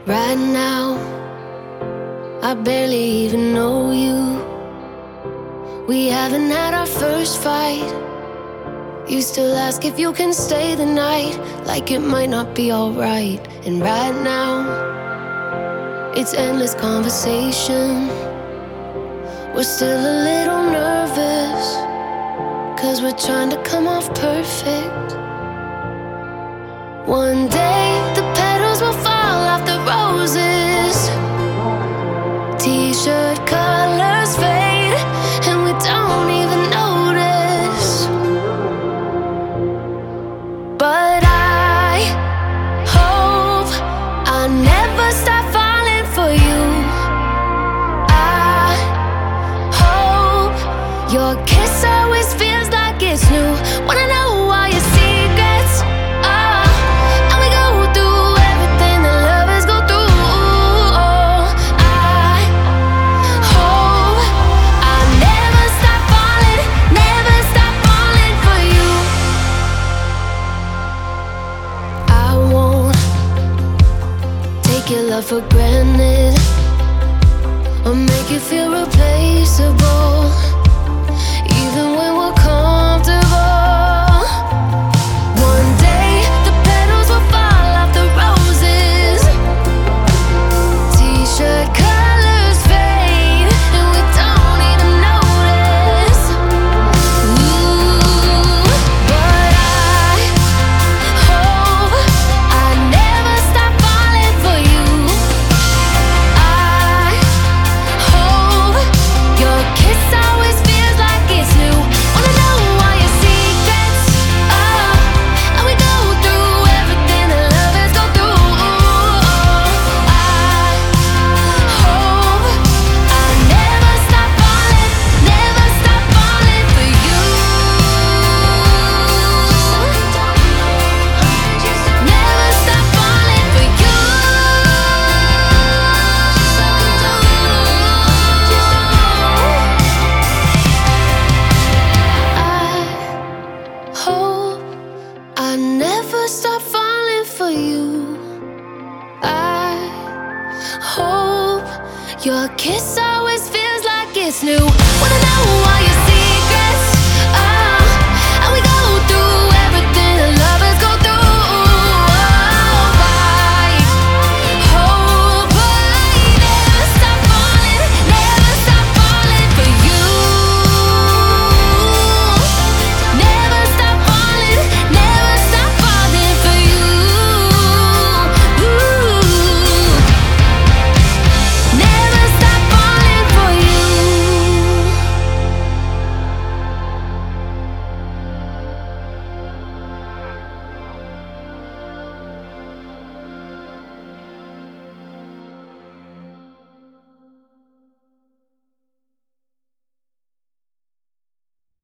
Right now, I barely even know you. We haven't had our first fight. You still ask if you can stay the night, like it might not be alright. And right now, it's endless conversation. We're still a little nervous, 'cause we're trying to come off perfect. One day, the petals will fall off the roses. T-shirt colors fade, and we don't even notice. But I hope I never stop falling for you. I hope your kiss always feels like it's new. Wanna know all your secrets, and we go through everything that lovers go through. I hope I never stop falling for you. I won't take your love for granted, or make you feel replaceable, even when we're comfortable. One day, the petals will fall off the roses. T-shirt colors fade, and we don't even notice. Ooh, but I hope I never stop falling for you. I hope your kiss always feels like it's new. Wanna know all your secrets, and we go through everything that lovers go through. I hope I never stop falling for you. Never stop falling for you. I hope I never stop falling for you. I hope your kiss always feels like it's new. Wanna know why you